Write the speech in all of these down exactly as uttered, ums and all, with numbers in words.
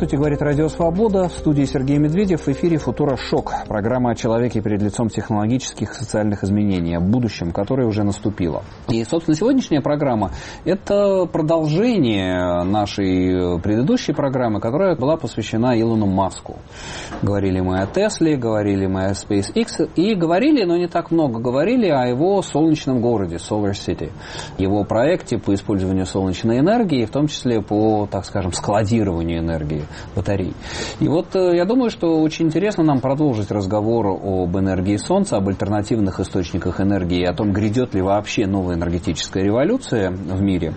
Здравствуйте, говорит Радио Свобода. В студии Сергей Медведев. В эфире «Футура Шок». Программа о человеке перед лицом технологических и социальных изменений, о будущем, которое уже наступило. И, собственно, сегодняшняя программа – это продолжение нашей предыдущей программы, которая была посвящена Илону Маску. Говорили мы о Тесле, говорили мы о SpaceX. И говорили, но не так много, говорили о его солнечном городе, Solar City. Его проекте по использованию солнечной энергии, в том числе по, так скажем, складированию энергии батарей. И вот я думаю, что очень интересно нам продолжить разговор об энергии Солнца, об альтернативных источниках энергии, о том, грядет ли вообще новая энергетическая революция в мире,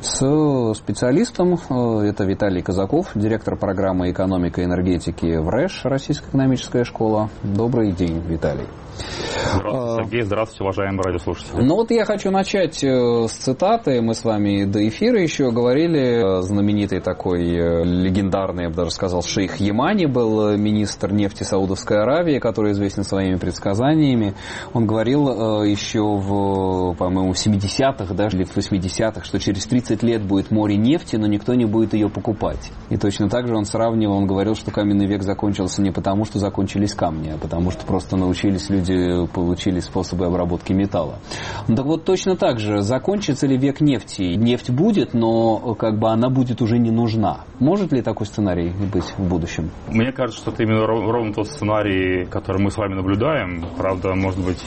с специалистом. Это Виталий Казаков, директор программы «Экономика и энергетики» в РЭШ, Российская экономическая школа. Добрый день, Виталий. Здравствуйте, Сергей. Здравствуйте, уважаемые радиослушатели. Ну вот я хочу начать с цитаты. Мы с вами до эфира еще говорили. Знаменитый такой легендарный, я бы даже сказал, шейх Ямани был министр нефти Саудовской Аравии, который известен своими предсказаниями. Он говорил еще в, по-моему, в семидесятых, да, или в восьмидесятых, что через тридцать лет будет море нефти, но никто не будет ее покупать. И точно так же он сравнивал, он говорил, что каменный век закончился не потому, что закончились камни, а потому что просто научились люди получили способы обработки металла. Ну, так вот, точно так же, закончится ли век нефти? Нефть будет, но как бы она будет уже не нужна. Может ли такой сценарий быть в будущем? Мне кажется, что это именно ровно тот сценарий, который мы с вами наблюдаем. Правда, может быть,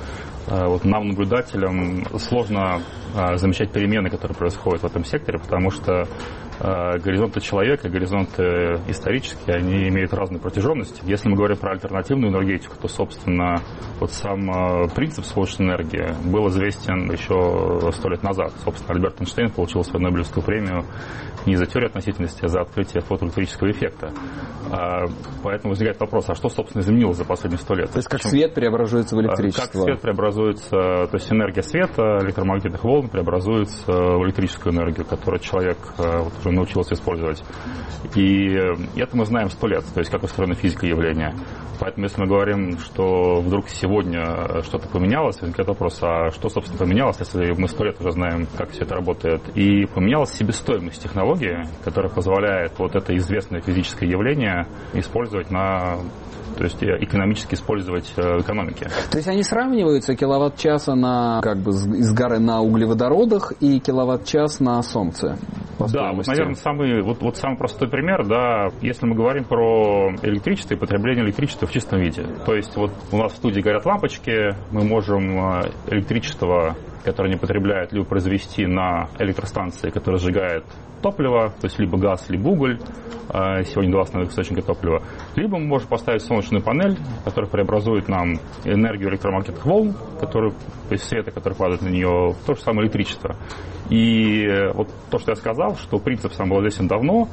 вот нам, наблюдателям, сложно замечать перемены, которые происходят в этом секторе, потому что горизонты человека, горизонты исторические, они имеют разную протяженность. Если мы говорим про альтернативную энергетику, то, собственно, вот сам принцип солнечной энергии был известен еще сто лет назад. Собственно, Альберт Эйнштейн получил свою Нобелевскую премию не за теорию относительности, а за открытие фотоэлектрического эффекта. Поэтому возникает вопрос, а что, собственно, изменилось за последние сто лет? То есть, как Почему? свет преобразуется в электричество? Как свет преобразуется, то есть энергия света, электромагнитных волн преобразуется в электрическую энергию, которую человек вот, уже научился использовать. И это мы знаем сто лет, то есть как устроена физика явления. Поэтому если мы говорим, что вдруг сегодня что-то поменялось, возникает вопрос, а что, собственно, поменялось, если мы сто лет уже знаем, как все это работает. И поменялась себестоимость технологии, которая позволяет вот это известное физическое явление использовать на... То есть экономически использовать в экономике. То есть они сравниваются, киловатт-часа на, как бы, из горы на углеводородах и киловатт-час на солнце? Да, вот, наверное, самый, вот, вот самый простой пример, да, если мы говорим про электричество и потребление электричества в чистом виде. То есть вот у нас в студии горят лампочки, мы можем электричество, которое не потребляет, либо произвести на электростанции, которая сжигает топливо, то есть либо газ, либо уголь, сегодня два основных источника топлива, либо мы можем поставить солнечную панель, которая преобразует нам энергию электромагнитных волн, которую, то есть света, который падает на нее, в то же самое электричество. И вот то, что я сказал, что принцип сам был известен давно,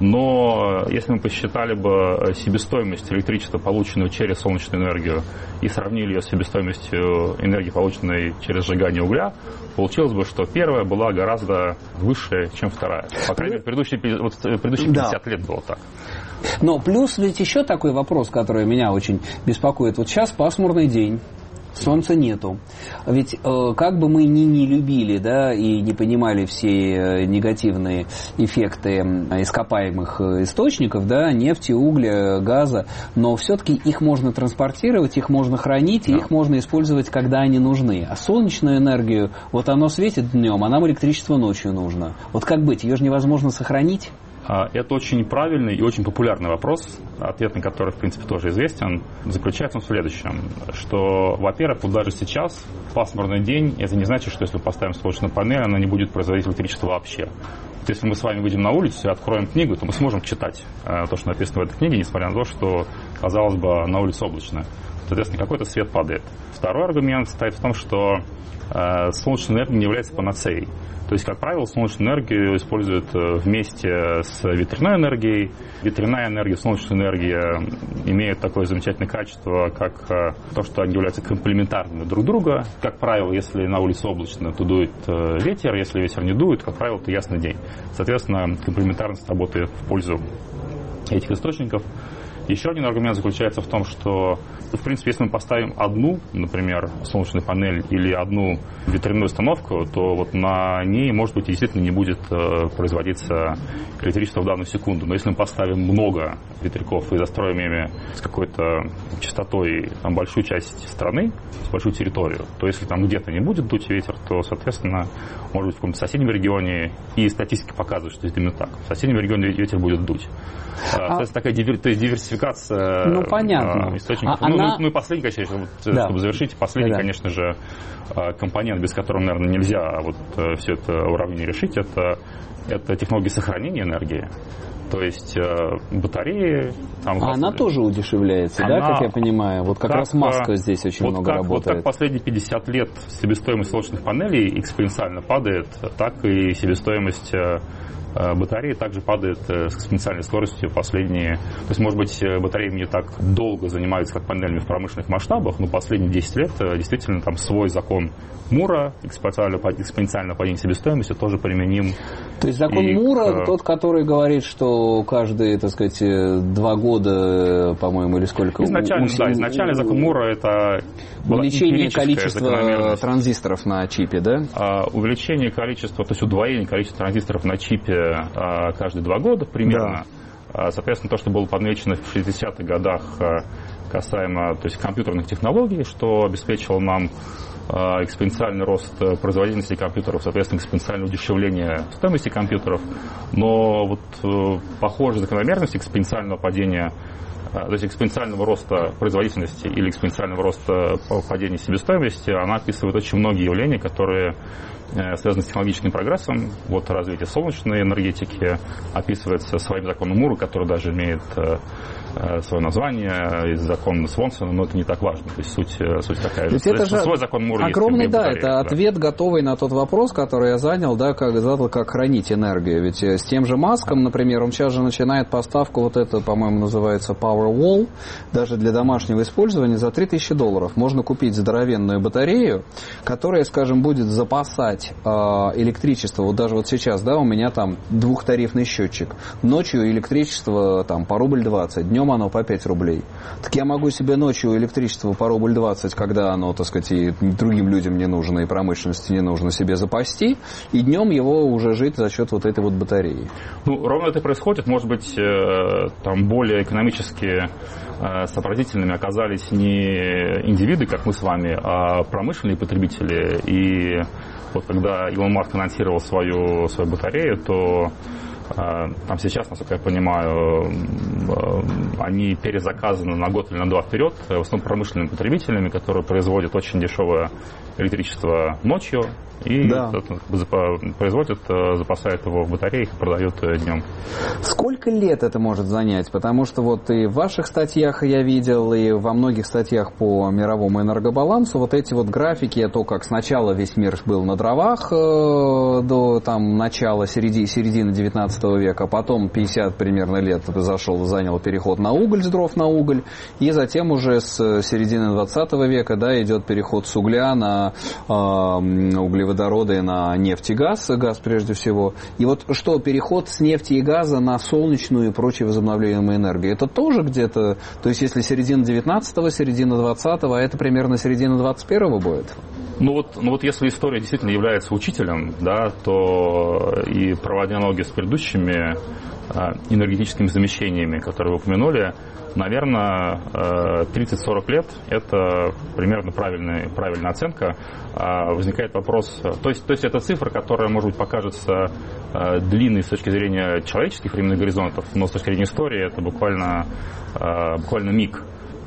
но если мы посчитали бы себестоимость электричества, полученного через солнечную энергию, и сравнили ее с себестоимостью энергии, полученной через сжигание угля, получилось бы, что первая была гораздо выше, чем вторая. По крайней мере, предыдущие, вот, предыдущие пятьдесят да. лет было так. Но плюс ведь еще такой вопрос, который меня очень беспокоит. Вот сейчас пасмурный день. Солнца нету. Ведь э, как бы мы ни не любили, да, и не понимали все негативные эффекты ископаемых источников, да, нефти, угля, газа, но все-таки их можно транспортировать, их можно хранить, да. И их можно использовать, когда они нужны. А солнечную энергию, вот оно светит днем, а нам электричество ночью нужно. Вот как быть? Ее же невозможно сохранить? Это очень правильный и очень популярный вопрос, ответ на который, в принципе, тоже известен, заключается в следующем, что, во-первых, вот даже сейчас, в пасмурный день, это не значит, что если мы поставим солнечную панель, она не будет производить электричество вообще. Вот если мы с вами выйдем на улицу и откроем книгу, то мы сможем читать то, что написано в этой книге, несмотря на то, что, казалось бы, на улице облачно. Соответственно, какой-то свет падает. Второй аргумент состоит в том, что э, солнечная энергия не является панацеей. То есть, как правило, солнечную энергию используют вместе с ветряной энергией. Ветряная энергия и солнечная энергия имеют такое замечательное качество, как то, что они являются комплементарными друг друга. Как правило, если на улице облачно, то дует ветер, если ветер не дует, как правило, то ясный день. Соответственно, комплементарность работает в пользу этих источников. Еще один аргумент заключается в том, что, в принципе, если мы поставим одну, например, солнечную панель или одну ветряную установку, то вот на ней, может быть, действительно не будет производиться электричество в данную секунду. Но если мы поставим много ветряков и застроим ими с какой-то частотой там, большую часть страны, с большую территорию, то если там где-то не будет дуть ветер, то, соответственно, может быть, в каком-то соседнем регионе, и статистика показывает, что это именно так, в соседнем регионе ветер будет дуть. А... То есть такая дивер... то есть диверсификация ну, понятно. источников. А ну, она... ну и последний, конечно, вот, да. чтобы завершить, последний, да. конечно же, компонент, без которого, наверное, нельзя вот все это уравнение решить, это, это технологии сохранения энергии. То есть э, батареи... Там, а она тоже удешевляется, она, да, как я понимаю? Вот как, как раз Маска здесь очень вот много как, работает. Вот как последние пятьдесят лет себестоимость солнечных панелей экспоненциально падает, так и себестоимость э, батареи также падает с экспоненциальной скоростью последние... То есть, может быть, батареями не так долго занимаются, как панелями в промышленных масштабах, но последние десять лет действительно там свой закон Мура, экспоненциальное падение себестоимости, тоже применим. То есть закон Мура, к... тот, который говорит, что каждые, так сказать, два года, по-моему, или сколько... Изначально, у... да, изначально закон Мура это... Увеличение количества транзисторов на чипе, да? А, увеличение количества, то есть удвоение количества транзисторов на чипе а, каждые два года примерно. Да. А, соответственно, то, что было подмечено в шестидесятых годах а, касаемо то есть, компьютерных технологий, что обеспечило нам а, экспоненциальный рост производительности компьютеров, соответственно, экспоненциальное удешевление стоимости компьютеров. Но вот а, похожая закономерность экспоненциального падения, то есть экспоненциального роста производительности или экспоненциального роста падения себестоимости, она описывает очень многие явления, которые связаны с технологическим прогрессом. Вот развитие солнечной энергетики описывается своим законом Мура, который даже имеет свое название из закона Свонсона, но это не так важно. То есть суть, суть такая же. Это же свой закон Мура огромный, есть. Да, батареи, это да. ответ готовый на тот вопрос, который я занял, да, как задал, как хранить энергию. Ведь с тем же Маском, например, он сейчас же начинает поставку, вот это, по-моему, называется Powerwall, даже для домашнего использования за три тысячи долларов. Можно купить здоровенную батарею, которая, скажем, будет запасать э, электричество. Вот даже вот сейчас, да, у меня там двухтарифный счетчик. Ночью электричество там по рубль двадцать, днем оно по пять рублей. Так я могу себе ночью электричество по рубль двадцать, когда оно, так сказать, и другим людям не нужно, и промышленности не нужно, себе запасти, и днем его уже жить за счет вот этой вот батареи. Ну, ровно это и происходит. Может быть, там более экономически сообразительными оказались не индивиды, как мы с вами, а промышленные потребители. И вот когда Илон Маск анонсировал свою, свою батарею, то там сейчас, насколько я понимаю, они перезаказаны на год или на два вперед, в основном промышленными потребителями, которые производят очень дешевое электричество ночью и да. производят, запасают его в батареях и продают днем. Сколько лет это может занять? Потому что вот и в ваших статьях я видел, и во многих статьях по мировому энергобалансу вот эти вот графики, то, как сначала весь мир был на дровах до там, начала, середины, середины девятнадцатого века, потом пятьдесят примерно лет зашел, занял переход на уголь, с дров на уголь, и затем уже с середины двадцатого века, да, идет переход с угля на э, углеводороды, на нефть и газ, газ прежде всего. И вот что, переход с нефти и газа на солнечную и прочие возобновляемые энергии, это тоже где-то, то есть если середина девятнадцатого, середина двадцатого, а это примерно середина двадцать первого будет? Ну вот, ну вот если история действительно является учителем, да, то и проводя аналогии с предыдущими э, энергетическими замещениями, которые вы упомянули, наверное, э, тридцать-сорок лет – это примерно правильная, правильная оценка. Э, возникает вопрос, то есть, то есть это цифра, которая, может быть, покажется э, длинной с точки зрения человеческих временных горизонтов, но с точки зрения истории это буквально, э, буквально миг.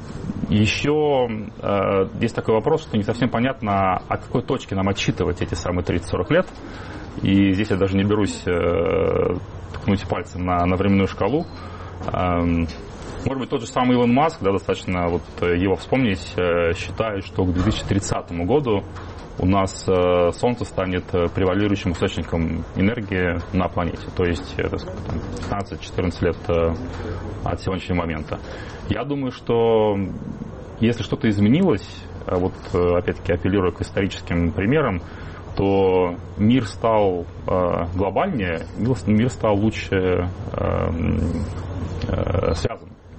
Еще э, есть такой вопрос, что не совсем понятно, от какой точки нам отсчитывать эти самые тридцать-сорок лет. И здесь я даже не берусь э, ткнуть пальцем на, на временную шкалу. Э, может быть, тот же самый Илон Маск, да, достаточно вот его вспомнить, э, считает, что к две тысячи тридцатому году у нас э, Солнце станет превалирующим источником энергии на планете. То есть это сколько там, пятнадцать-четырнадцать лет э, от сегодняшнего момента. Я думаю, что если что-то изменилось, вот опять-таки апеллируя к историческим примерам, то мир стал э, глобальнее, мир стал лучше э, э, связан.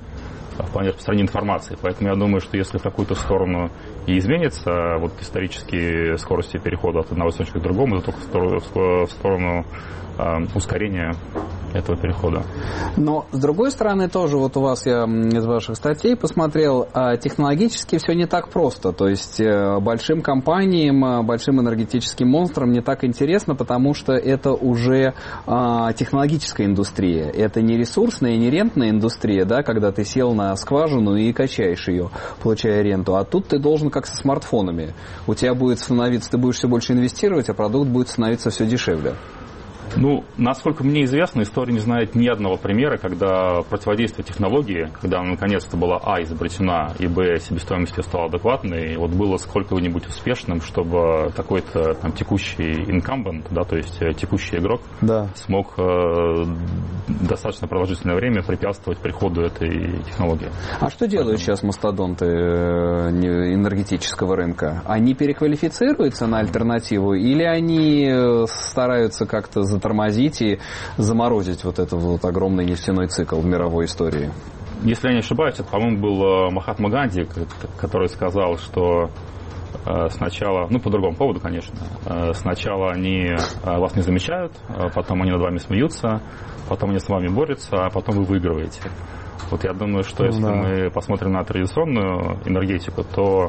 в плане распространения информации. Поэтому я думаю, что если в какую-то сторону и изменится вот исторические скорости перехода от одного источника к другому, то только в сторону, в сторону э, ускорения этого перехода. Но, с другой стороны, тоже вот у вас, я из ваших статей посмотрел, технологически все не так просто. То есть большим компаниям, большим энергетическим монстрам не так интересно, потому что это уже технологическая индустрия. Это не ресурсная, не рентная индустрия, да, когда ты сел на скважину и качаешь ее, получая ренту. А тут ты должен как со смартфонами. У тебя будет становиться, ты будешь все больше инвестировать, а продукт будет становиться все дешевле. Ну, насколько мне известно, история не знает ни одного примера, когда противодействие технологии, когда она наконец-то была, а, изобретена, и, б, себестоимостью стала адекватной, вот было сколько-нибудь успешным, чтобы какой-то там текущий инкамбент, да, то есть текущий игрок, да, смог э, достаточно продолжительное время препятствовать приходу этой технологии. А что делают Поэтому... сейчас мастодонты энергетического рынка? Они переквалифицируются на альтернативу или они стараются как-то тормозить и заморозить вот этот вот огромный нефтяной цикл в мировой истории? Если я не ошибаюсь, это, по-моему, был Махатма Ганди, который сказал, что сначала, ну, по другому поводу, конечно, сначала они вас не замечают, потом они над вами смеются, потом они с вами борются, а потом вы выигрываете. Вот я думаю, что если да. мы посмотрим на традиционную энергетику, то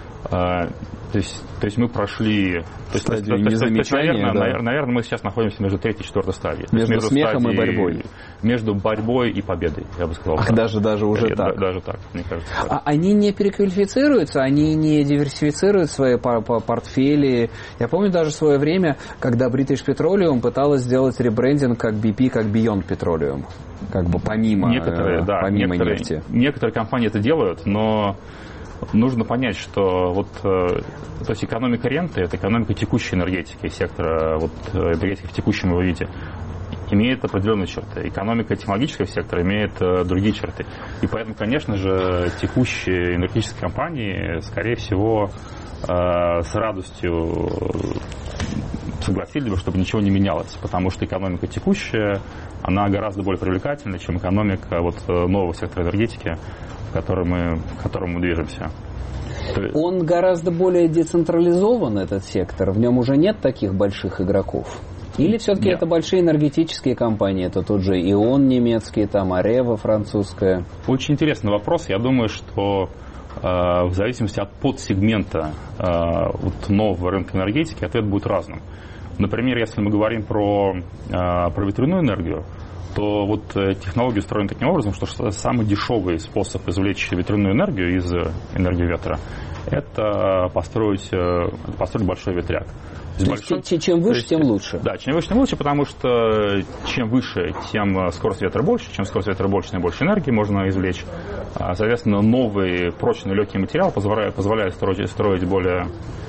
То есть, то есть мы прошли... То есть, то, то, то, то, наверное, да. наверное, мы сейчас находимся между третьей и четвертой стадией. Между, между смехом стадией, и борьбой. Между борьбой и победой, я бы сказал. Ах, даже, даже уже я, так? Даже так, мне кажется. Так. А они не переквалифицируются, они не диверсифицируют свои портфели. Я помню даже в свое время, когда British Petroleum пыталась сделать ребрендинг как би пи, как Beyond Petroleum. Как бы помимо, некоторые, да, помимо некоторые, нефти. Некоторые компании это делают, но... Нужно понять, что вот, то есть экономика ренты – это экономика текущей энергетики, сектора вот, энергетики в текущем его виде, имеет определенные черты. Экономика технологического сектора имеет другие черты. И поэтому, конечно же, текущие энергетические компании, скорее всего, с радостью согласились бы, чтобы ничего не менялось, потому что экономика текущая, она гораздо более привлекательна, чем экономика вот, нового сектора энергетики, в котором мы, в котором мы движемся. Он гораздо более децентрализован, этот сектор? В нем уже нет таких больших игроков? Или все-таки нет. Это большие энергетические компании? Это тот же ИОН немецкий, там Арева французская? Очень интересный вопрос. Я думаю, что э, в зависимости от подсегмента э, вот нового рынка энергетики ответ будет разным. Например, если мы говорим про, э, про ветряную энергию, то вот технология устроена таким образом, что самый дешевый способ извлечь ветряную энергию из энергии ветра – это построить, построить большой ветряк. То большой, есть, чем выше, есть, тем лучше. Да, чем выше, тем лучше, потому что чем выше, тем скорость ветра больше, чем скорость ветра больше, тем больше энергии можно извлечь. Соответственно, новый прочный легкий материал позволяет, позволяет строить, строить более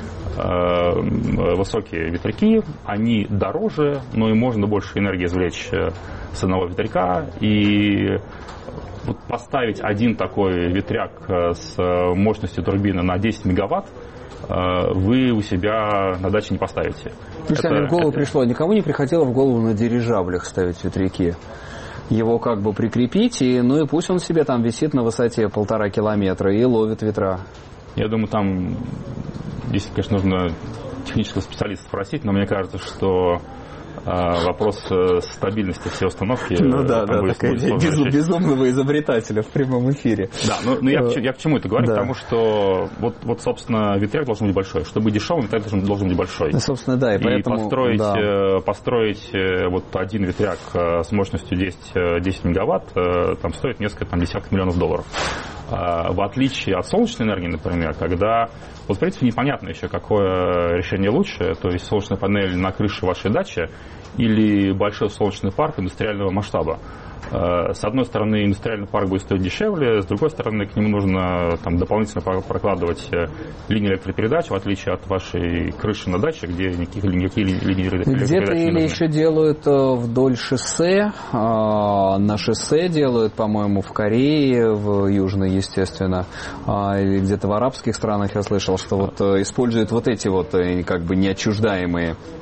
высокие ветряки, они дороже, но и можно больше энергии извлечь с одного ветряка. И вот поставить один такой ветряк с мощностью турбины на десять мегаватт вы у себя на даче не поставите. Мне в голову это... пришло, никому не приходило в голову на дирижаблях ставить ветряки. Его как бы прикрепить, и, ну и пусть он себе там висит на высоте полтора километра и ловит ветра. Я думаю, там, здесь, конечно, нужно технического специалиста спросить, но мне кажется, что э, вопрос э, стабильности всей установки... Ну да, да, будет, такая будет безум, безумного изобретателя в прямом эфире. Да, ну, ну я, я к чему это говорю? Да. Потому что, вот, вот, собственно, ветряк должен быть большой. Чтобы быть дешевым, ветряк должен, должен быть большой. Ну, собственно, да, и, и поэтому... построить, да. э, построить э, вот один ветряк э, с мощностью десять, десять мегаватт э, там стоит несколько там, десятков миллионов долларов. В отличие от солнечной энергии, например, когда, вот в принципе, непонятно еще, какое решение лучше, то есть солнечная панель на крыше вашей дачи или большой солнечный парк индустриального масштаба. С одной стороны, индустриальный парк будет стоить дешевле, с другой стороны, к нему нужно там, дополнительно прокладывать линии электропередач, в отличие от вашей крыши на даче, где никаких, никакие линии электропередач Где-то не или еще делают вдоль шоссе, на шоссе делают, по-моему, в Корее, в Южной, естественно, или где-то в арабских странах я слышал, что вот используют вот эти вот как бы неотчуждаемые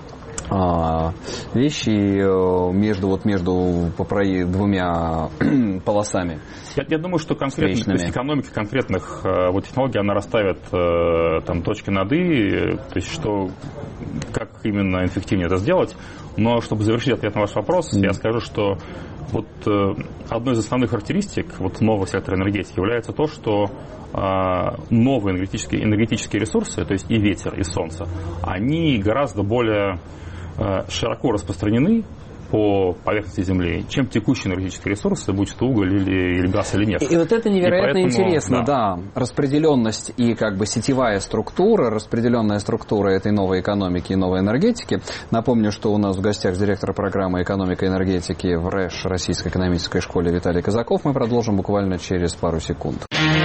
вещи между, вот между двумя полосами. Я, я думаю, что конкретно, то есть экономика конкретных вот, технологий, она расставит там, точки над «и», то есть что, как именно эффективнее это сделать. Но чтобы завершить ответ на ваш вопрос, mm. я скажу, что вот одной из основных характеристик вот, нового сектора энергетики является то, что новые энергетические, энергетические ресурсы, то есть и ветер, и солнце, они гораздо более широко распространены по поверхности Земли, чем текущие энергетические ресурсы, будь то уголь или, или газ или нефть. И, и вот это невероятно поэтому, интересно, да. да. Распределенность и как бы сетевая структура, распределенная структура этой новой экономики и новой энергетики. Напомню, что у нас в гостях директор программы «Экономика и энергетики» в РЭШ, Российской экономической школе, Виталий Казаков. Мы продолжим буквально через пару секунд.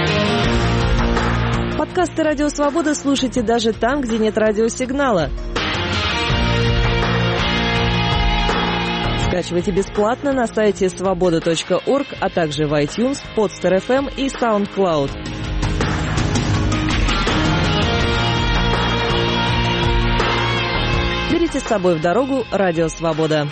Подкасты «Радио Свобода» слушайте даже там, где нет радиосигнала. Скачивайте бесплатно на сайте свобода точка орг, а также в iTunes, Podster эф эм и SoundCloud. Берите с собой в дорогу «Радио Свобода».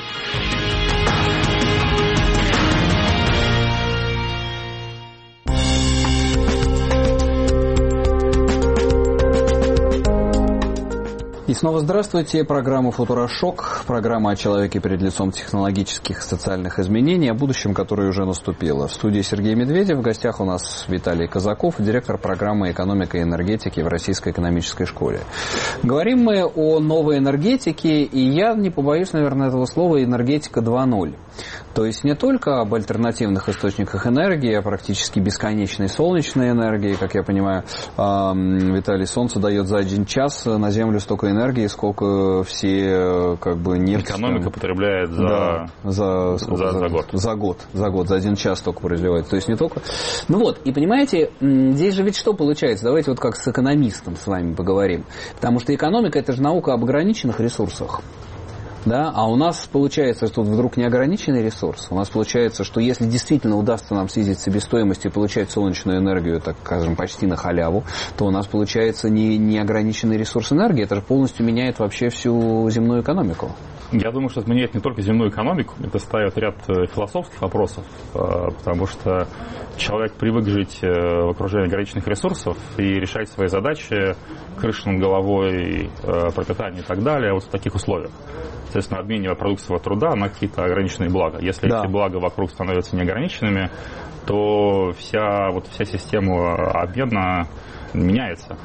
И снова здравствуйте. Программа «Футурошок», программа о человеке перед лицом технологических и социальных изменений, о будущем, которое уже наступило. В студии Сергей Медведев, в гостях у нас Виталий Казаков, директор программы «Экономика и энергетики» в Российской экономической школе. Говорим мы о новой энергетике, и я не побоюсь, наверное, этого слова, энергетика два ноль. То есть не только об альтернативных источниках энергии, а практически бесконечной солнечной энергии. Как я понимаю, Виталий, солнце дает за один час на Землю столько энергии, сколько все как бы нефть... Экономика потребляет за... Да, за, сколько, за, за, за год. За год, за год, за один час только производится. То есть не только... Ну вот, и понимаете, здесь же ведь что получается? Давайте вот как с экономистом с вами поговорим. Потому что экономика – это же наука об ограниченных ресурсах. Да? А у нас получается, что вдруг неограниченный ресурс. У нас получается, что если действительно удастся нам снизить себестоимость и получать солнечную энергию, так скажем, почти на халяву, то у нас получается не, неограниченный ресурс энергии. Это же полностью меняет вообще всю земную экономику. Я думаю, что это меняет не только земную экономику, это ставит ряд философских вопросов, потому что человек привык жить в окружении ограниченных ресурсов и решать свои задачи, крыша над головой, пропитание и так далее, вот в таких условиях. Соответственно, обменивая продукт своего труда на какие-то ограниченные блага. Если да. эти блага вокруг становятся неограниченными, то вся, вот, вся система обмена меняется.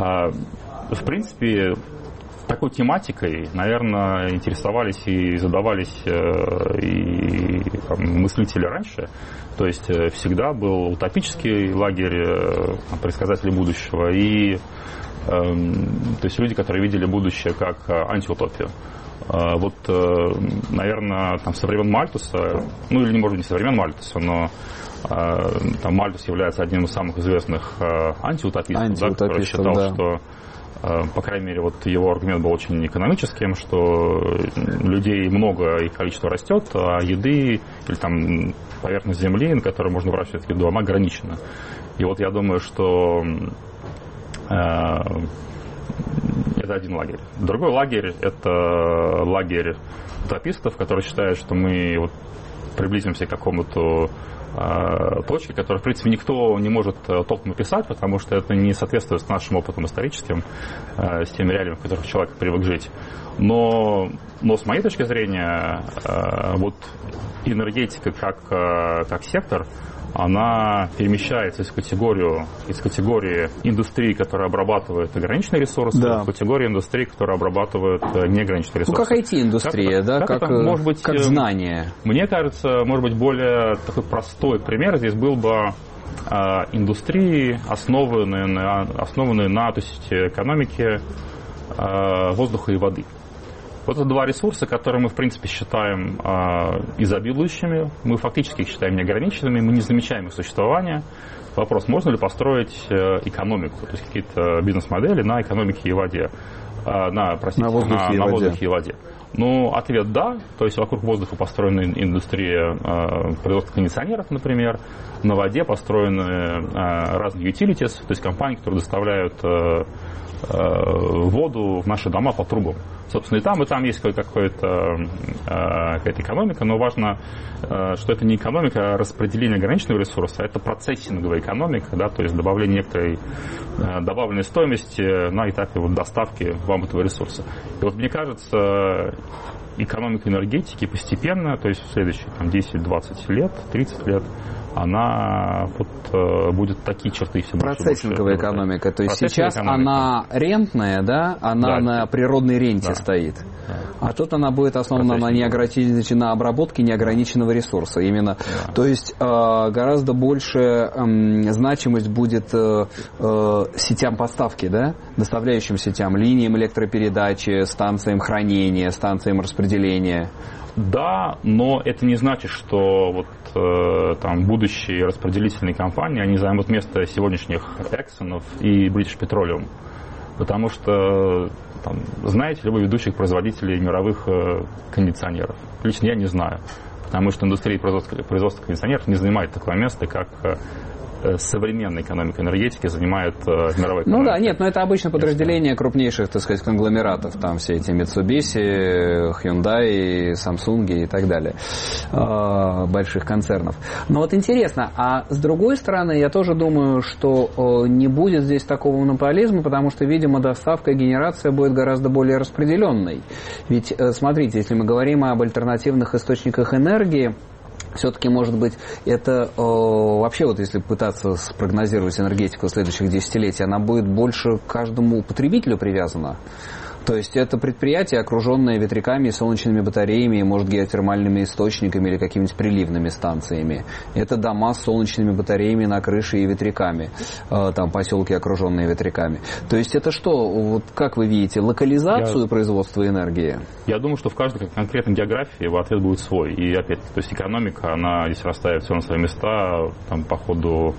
В принципе, такой тематикой, наверное, интересовались и задавались и, там, мыслители раньше. То есть всегда был утопический лагерь предсказателей будущего и э, то есть люди, которые видели будущее как антиутопию. Вот, наверное, там, со времен Мальтуса, ну или, может быть, не со времен Мальтуса, но там Мальтус является одним из самых известных антиутопистов, антиутопистов да, который считал, да. что, по крайней мере, вот его аргумент был очень экономическим, что людей много и количество растет, а еды или там поверхность земли, на которой можно выращивать еду, она ограничена. И вот я думаю, что это один лагерь. Другой лагерь – это лагерь утопистов, которые считают, что мы вот приблизимся к какому-то э, точке, которую, в принципе, никто не может толком описать, потому что это не соответствует с нашим опытом историческим, э, с теми реалиями, в которых человек привык жить. Но, но с моей точки зрения, э, вот энергетика как, э, как сектор, она перемещается из категории, из категории индустрии, которая обрабатывает ограниченные ресурсы, да. в категорию индустрии, которая обрабатывает неограниченные ресурсы. Ну, как ай ти-индустрия, да? Как, как, может быть, как знание. Мне кажется, может быть, более такой простой пример здесь был бы э, индустрии, основанные на, основанные на то есть, экономике э, воздуха и воды. Вот это два ресурса, которые мы, в принципе, считаем э, изобилующими, мы фактически их считаем неограниченными, мы не замечаем их существования. Вопрос, можно ли построить э, экономику, то есть какие-то бизнес-модели на экономике и воде, э, на, простите, на воздухе, на, и, на воде. воздухе и воде. Ну, ответ да. То есть вокруг воздуха построена индустрия э, производства кондиционеров, например. На воде построены э, разные utilities, то есть компании, которые доставляют э, воду в наши дома по трубам. Собственно, и там, и там есть какая-то, какая-то экономика, но важно, что это не экономика, а распределение ограниченного ресурса, это процессинговая экономика, да, то есть добавление некоторой добавленной стоимости на этапе вот доставки вам этого ресурса. И вот мне кажется, экономика энергетики постепенно, то есть в следующие там, десять-двадцать лет, тридцать лет, она вот, будет такие черты все больше. Процессинговая больше, экономика. То есть сейчас экономика. Она рентная, да? Она да, на природной ренте да. стоит. Да. А тут она будет основана на, неограниченной, на обработке неограниченного ресурса. Именно. Да. То есть э, гораздо больше э, значимость будет э, э, сетям поставки, да? Доставляющим сетям, линиям электропередачи, станциям хранения, станциям распределения. Да, но это не значит, что вот, э, там, будущие распределительные компании, они займут место сегодняшних Exxon'ов и British Petroleum. Потому что, там, знаете ли вы ведущих производителей мировых э, кондиционеров? Лично я не знаю. Потому что индустрия производства, производства кондиционеров не занимает такое место, как э, современная экономика энергетики занимает э, мировая экономика. Ну да, нет, но это обычно подразделение крупнейших, так сказать, конгломератов. Там все эти Mitsubishi, Hyundai, Samsung и так далее. Э, больших концернов. Но вот интересно, а с другой стороны, я тоже думаю, что э, не будет здесь такого монополизма, потому что, видимо, доставка и генерация будет гораздо более распределенной. Ведь, э, смотрите, если мы говорим об альтернативных источниках энергии, все-таки, может быть, это э, вообще, вот если пытаться спрогнозировать энергетику в следующих десятилетиях, она будет больше к каждому потребителю привязана. То есть это предприятие, окруженное ветряками и солнечными батареями, может, геотермальными источниками или какими-нибудь приливными станциями. Это дома с солнечными батареями на крыше и ветряками, э, там поселки, окруженные ветряками. То есть это что, вот как вы видите, локализацию я, производства энергии? Я думаю, что в каждой конкретной географии ответ будет свой. И опять, то есть экономика, она здесь расставит все на свои места там, по ходу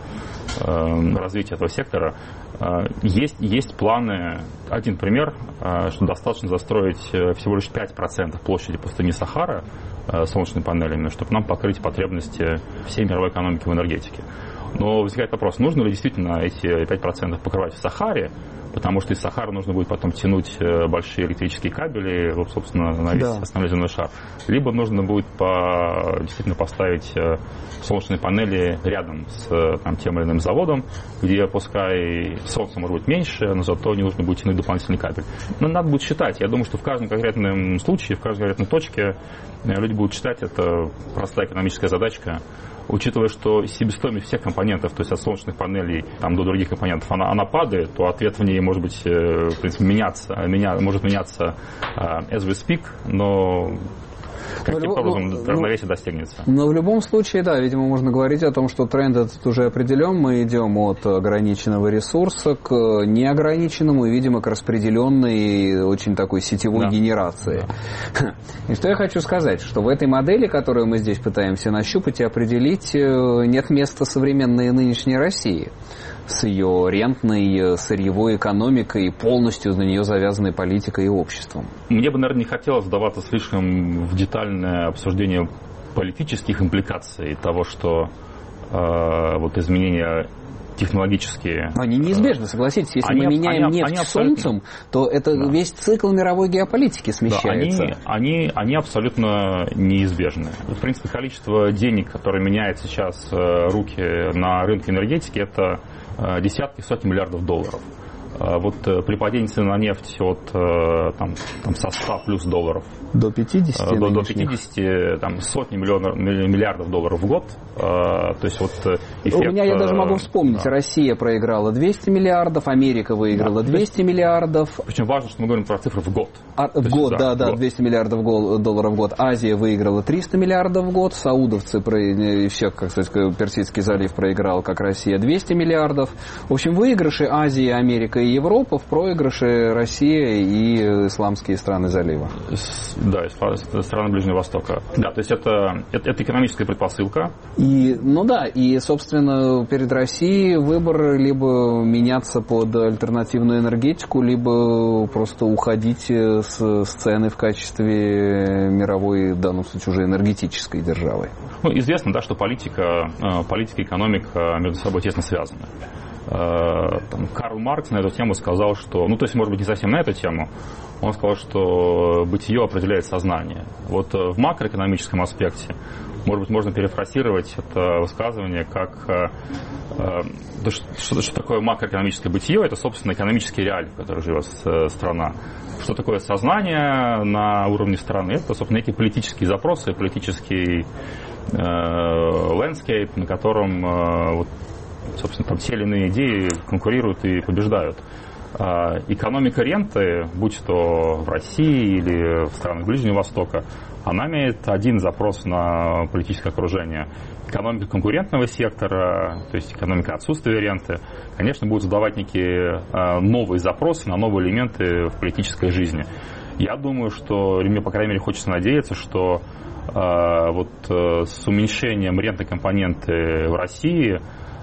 э, развития этого сектора. Есть, есть планы, один пример, что достаточно застроить всего лишь пять процентов площади пустыни Сахара солнечными панелями, чтобы нам покрыть потребности всей мировой экономики в энергетике. Но возникает вопрос, нужно ли действительно эти пять процентов покрывать в Сахаре, потому что из Сахары нужно будет потом тянуть большие электрические кабели, вот, собственно, на весь да. основной земной шар. Либо нужно будет по, действительно поставить солнечные панели рядом с там, тем или иным заводом, где пускай солнце может быть меньше, но зато не нужно будет тянуть дополнительный кабель. Но надо будет считать. Я думаю, что в каждом конкретном случае, в каждой конкретной точке люди будут считать, это простая экономическая задачка. Учитывая, что себестоимость всех компонентов, то есть от солнечных панелей там, до других компонентов, она, она падает, то ответ в ней может быть, в принципе, меняться, меня, может меняться uh, as we speak, но каким образом равновесие достигнется? Но в любом случае, да, видимо, можно говорить о том, что тренд этот уже определен. Мы идем от ограниченного ресурса к неограниченному и, видимо, к распределенной очень такой сетевой да. генерации. Да. И что я хочу сказать, что в этой модели, которую мы здесь пытаемся нащупать и определить, нет места современной нынешней России с ее рентной, сырьевой экономикой, полностью на нее завязанной политикой и обществом. Мне бы, наверное, не хотелось вдаваться слишком в детальное обсуждение политических импликаций того, что э, вот изменения технологические... Но они неизбежны, согласитесь. Если они, мы меняем они, нефть они солнцем, то это да. весь цикл мировой геополитики смещается. Да, они, они, они абсолютно неизбежны. В принципе, количество денег, которое меняет сейчас руки на рынке энергетики, это десятки, сотни миллиардов долларов. Вот при падении цены на нефть от там, там, со ста плюс долларов до пятидесяти, до, до пятидесяти там, сотни миллионов, миллиардов долларов в год. То есть вот эффект... У меня я даже могу вспомнить, да. Россия проиграла двести миллиардов, Америка выиграла да. двести миллиардов. Причем важно, что мы говорим про цифры в год. А, в год, есть, да, да, год. двести миллиардов долларов в год. Азия выиграла триста миллиардов в год, саудовцы, еще, как сказать, Персидский залив проиграл, как Россия, двести миллиардов. В общем, выигрыши Азии, Америка и Европа, в проигрыше Россия и исламские страны залива. Да, страны Ближнего Востока. Да, то есть это, это, это экономическая предпосылка. И, ну да, и, собственно, собственно, перед Россией выбор либо меняться под альтернативную энергетику, либо просто уходить с сцены в качестве мировой, в данном случае, уже энергетической державы. Ну, известно, да, что политика, политика и экономика между собой тесно связаны. Там, Карл Маркс на эту тему сказал, что, ну, то есть, может быть, не совсем на эту тему, он сказал, что бытие определяет сознание. Вот в макроэкономическом аспекте, может быть, можно перефразировать это высказывание как, э, что, что такое макроэкономическое бытие, это, собственно, экономические реалии, в которых живет страна. Что такое сознание на уровне страны? Это, собственно, некие политические запросы, политический э, landscape, на котором э, вот, собственно, там те или иные идеи конкурируют и побеждают. Экономика ренты, будь то в России или в странах Ближнего Востока, она имеет один запрос на политическое окружение. Экономика конкурентного сектора, то есть экономика отсутствия ренты, конечно, будет задавать некие новые запросы на новые элементы в политической жизни. Я думаю, что, мне, по крайней мере, хочется надеяться, что вот с уменьшением рентной компоненты в России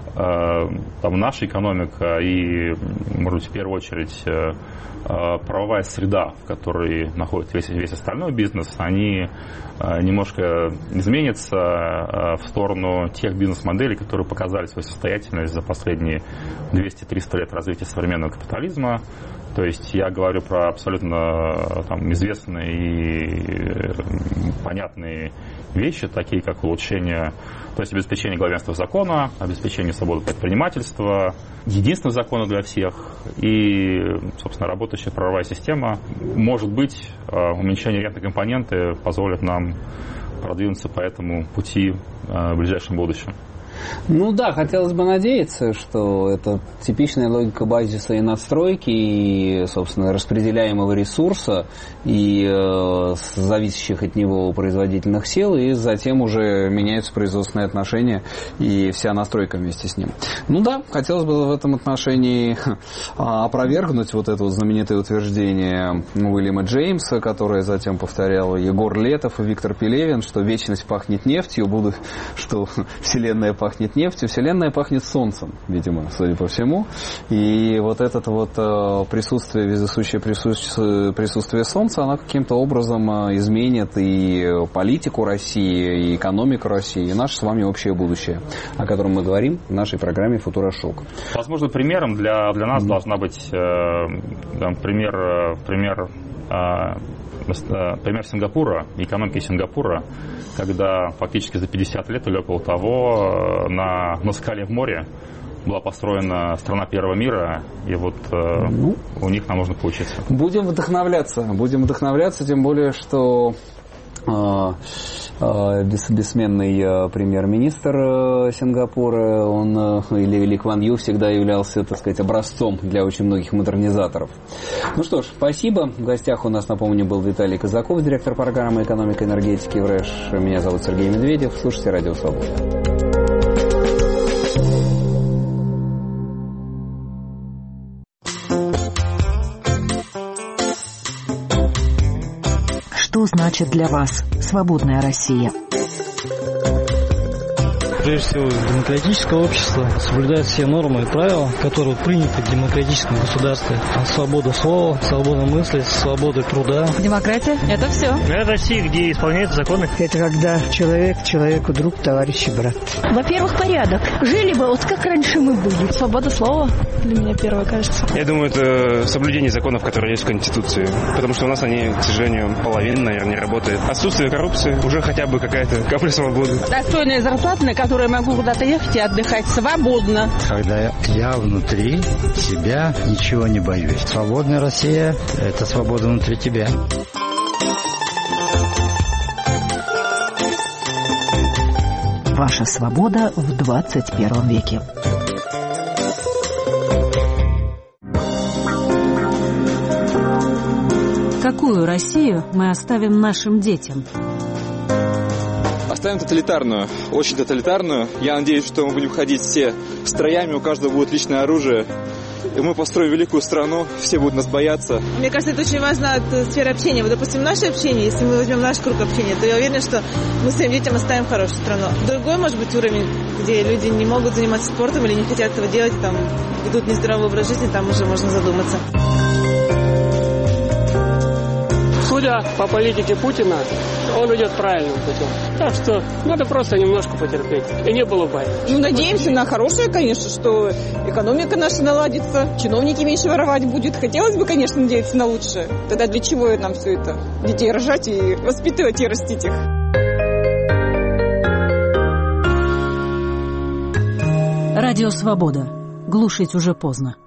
там наша экономика и, может быть, в первую очередь правовая среда, в которой находится весь, весь остальной бизнес, они немножко изменятся в сторону тех бизнес-моделей, которые показали свою состоятельность за последние двести-триста лет развития современного капитализма. То есть я говорю про абсолютно там, известные и понятные вещи, такие как улучшение, то есть обеспечение главенства закона, обеспечение свободы предпринимательства, единственного закона для всех и, собственно, работающая правовая система. Может быть, уменьшение рентной компоненты позволит нам продвинуться по этому пути в ближайшем будущем. Ну да, хотелось бы надеяться, что это типичная логика базиса и надстройки, и, собственно, распределяемого ресурса, и э, зависящих от него производительных сил, и затем уже меняются производственные отношения и вся настройка вместе с ним. Ну да, хотелось бы в этом отношении опровергнуть вот это вот знаменитое утверждение Уильяма Джеймса, которое затем повторял Егор Летов и Виктор Пелевин, что вечность пахнет нефтью, буду, что Вселенная пахнет пахнет нефтью, Вселенная пахнет солнцем, видимо, судя по всему. И вот это вот присутствие, вездесущее присутствие солнца, оно каким-то образом изменит и политику России, и экономику России, и наше с вами общее будущее, о котором мы говорим в нашей программе «Футурошок». Возможно, примером для, для нас mm-hmm. должна быть э, там, пример, пример э, Пример Сингапура, экономики Сингапура, когда фактически за пятьдесят лет или около того на, на скале в море была построена страна первого мира, и вот ну, у них нам нужно поучиться. Будем вдохновляться, будем вдохновляться, тем более, что бессменный премьер-министр Сингапура, он, или Ли Куан Ю, всегда являлся, так сказать, образцом для очень многих модернизаторов. Ну что ж, спасибо. В гостях у нас, напомню, был Виталий Казаков, директор программы «Экономика и энергетики» в РЭШ. Меня зовут Сергей Медведев. Слушайте «Радио Свобода». Что значит для вас свободная Россия? Прежде всего, демократическое общество соблюдает все нормы и правила, которые приняты в демократическом государстве. Свобода слова, свобода мысли, свобода труда. Демократия – это все. Это Россия, где исполняются законы. Это когда человек человеку друг, товарищ и брат. Во-первых, порядок. Жили бы вот как раньше мы были. Свобода слова для меня первое, кажется. Я думаю, это соблюдение законов, которые есть в Конституции. Потому что у нас они, к сожалению, половина, наверное, не работает. Отсутствие коррупции, уже хотя бы какая-то капля свободы. Достойная зарплата, на которую я могу куда-то ехать и отдыхать свободно. Когда я внутри себя ничего не боюсь. Свободная Россия – это свобода внутри тебя. Ваша свобода в двадцать первом веке. Какую Россию мы оставим нашим детям? Оставим тоталитарную, очень тоталитарную. Я надеюсь, что мы будем ходить все строями, у каждого будет личное оружие. и мы построим великую страну, все будут нас бояться. Мне кажется, это очень важно от сферы общения. Вот, допустим, наше общение, если мы возьмем наш круг общения, то я уверена, что мы своим детям оставим хорошую страну. Другой, может быть, уровень, где люди не могут заниматься спортом или не хотят этого делать, там, ведут нездоровый образ жизни, там уже можно задуматься. Судя по политике Путина, он идет правильным путем. Так что надо просто немножко потерпеть. И не было бы. Ну, надеемся на хорошее, конечно, что экономика наша наладится, чиновники меньше воровать будут. Хотелось бы, конечно, надеяться на лучшее. Тогда для чего нам все это? Детей рожать и воспитывать и растить их. Радио «Свобода». Глушить уже поздно.